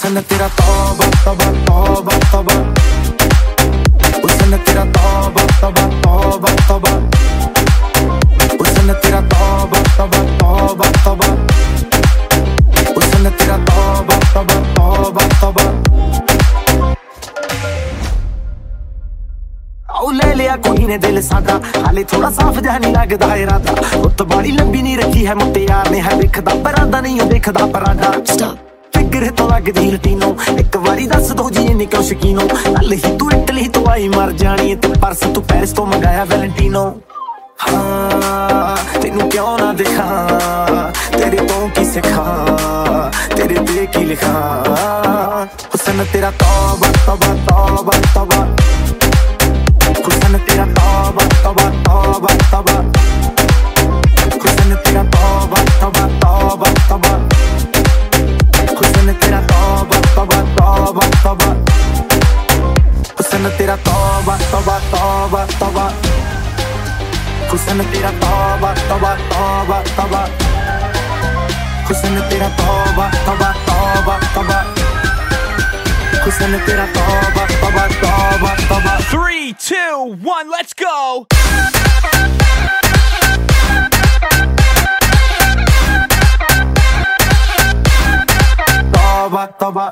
हुस्न तेरा तौबा तौबा तौबा तौबा, हुस्न तेरा तौबा तौबा तौबा तौबा, हुस्न तेरा तौबा तौबा तौबा तौबा, हुस्न तेरा तौबा तौबा तौबा तौबा। ले लिया कोई ने दिल सादा, हाले थोड़ा साफ जहा नहीं लगदा इरादा। उत बाड़ी लंबी नहीं रखी है मुट्टे यार ने, है देखदा परांदा नहीं देखदा परांदा। फिक्र तो लगदी हटीनो, एक बारी दस दो जी इन्नी क्यों शकीनो। कल ही तू इटली तो आई मर जानी, ते परस तू पेरिस तो मंगाया वैलेंटिनो। हाँ तेनू क्यों ना दिखा, तेरे तो की सिखा, तेरे पे की लिखा। हुस्न तेरा तौबा तौबा तौबा तौबा, हुस्न तेरा तौबा तौबा तौबा तौबा, हुस्न तेरा तौबा तौबा तौबा तौबा, हुस्न तेरा तौबा तौबा तौबा तौबा, हुस्न तेरा तौबा तौबा तौबा तौबा, हुस्न तेरा तौबा तौबा तौबा तौबा, हुस्न तेरा तौबा तौबा तौबा तौबा, हुस्न तेरा तौबा तौबा तौबा तौबा। 3, 2, 1, let's go! Tauba, tauba,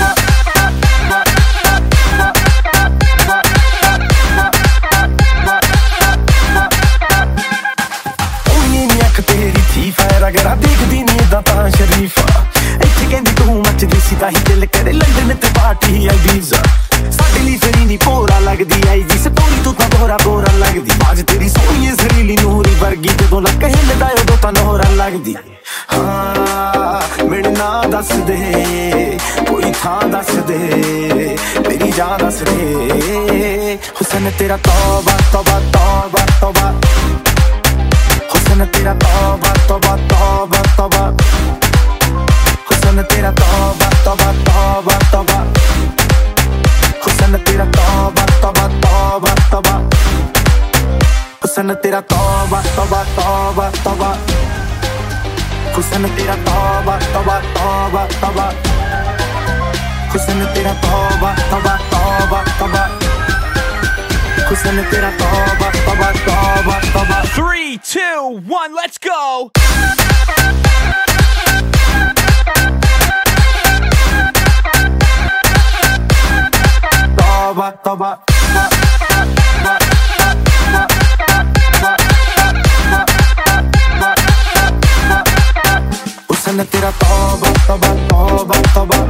तेरी थी फैर अगर देखदी नहीं दाता शरीफा। इत्थे कहंदी तू मचदी सी ताही दिल करे लंदन ते पार्टी आई वीजा। साडे लई फेरी नी भोरा लगदी आई जी स्टोरी तू तां बोरा बोरा लगदी। आज तेरी सोहणी सरीली नूरी वर्गी जदों लक हिलदा उदों तां नोहरा लगदी। हाँ मेरे ना दस दे कोई थां दस दे, मेरी जान दस दे। हुस्न तेरा तौबा तौबा तौबा तौबा, हुस्न तेरा तौबा तौबा तौबा तौबा, हुस्न तेरा तौबा तौबा तौबा तौबा, हुस्न तेरा तौबा तौबा तौबा तौबा, हुस्न तेरा तौबा तौबा तौबा तौबा, हुस्न तेरा तौबा तौबा तौबा तौबा, हुस्न तेरा तौबा तौबा तौबा तौबा, हुस्न तेरा तौबा तौबा तौबा तौबा। 3, 2, 1, let's go! Tauba tauba, हुस्न तेरा तौबा तौबा तौबा तौबा,